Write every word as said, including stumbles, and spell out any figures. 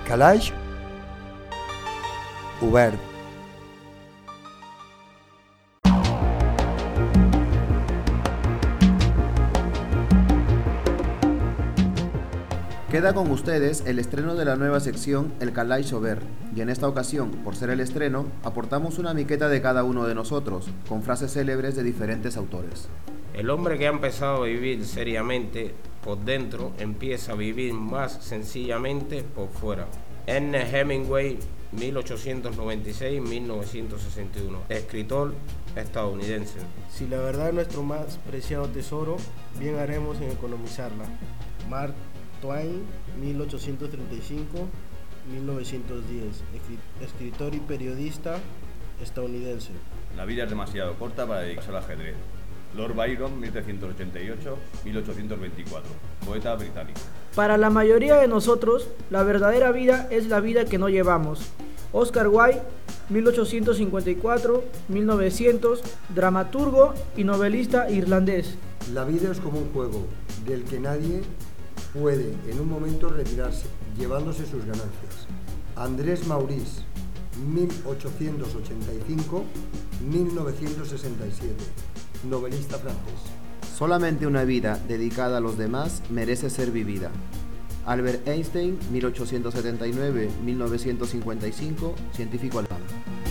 Calaix obert. Queda con ustedes el estreno de la nueva sección El Calaix Obert, y en esta ocasión, por ser el estreno, aportamos una miqueta de cada uno de nosotros, con frases célebres de diferentes autores. El hombre que ha empezado a vivir seriamente por dentro empieza a vivir más sencillamente por fuera. Ernest Hemingway, mil ochocientos noventa y seis a mil novecientos sesenta y uno, escritor estadounidense. Si la verdad es nuestro más preciado tesoro, bien haremos en economizarla. Mark Twain, mil ochocientos treinta y cinco a mil novecientos diez, escritor y periodista estadounidense. La vida es demasiado corta para dedicarse al ajedrez. Lord Byron, mil trescientos ochenta y ocho a mil ochocientos veinticuatro, poeta británico. Para la mayoría de nosotros, la verdadera vida es la vida que no llevamos. Oscar Wilde, mil ochocientos cincuenta y cuatro a mil novecientos, dramaturgo y novelista irlandés. La vida es como un juego del que nadie puede en un momento retirarse, llevándose sus ganancias. Andrés Maurice, mil ochocientos ochenta y cinco a mil novecientos sesenta y siete, novelista francés. Solamente una vida dedicada a los demás merece ser vivida. Albert Einstein, mil ochocientos setenta y nueve a mil novecientos cincuenta y cinco, científico alemán.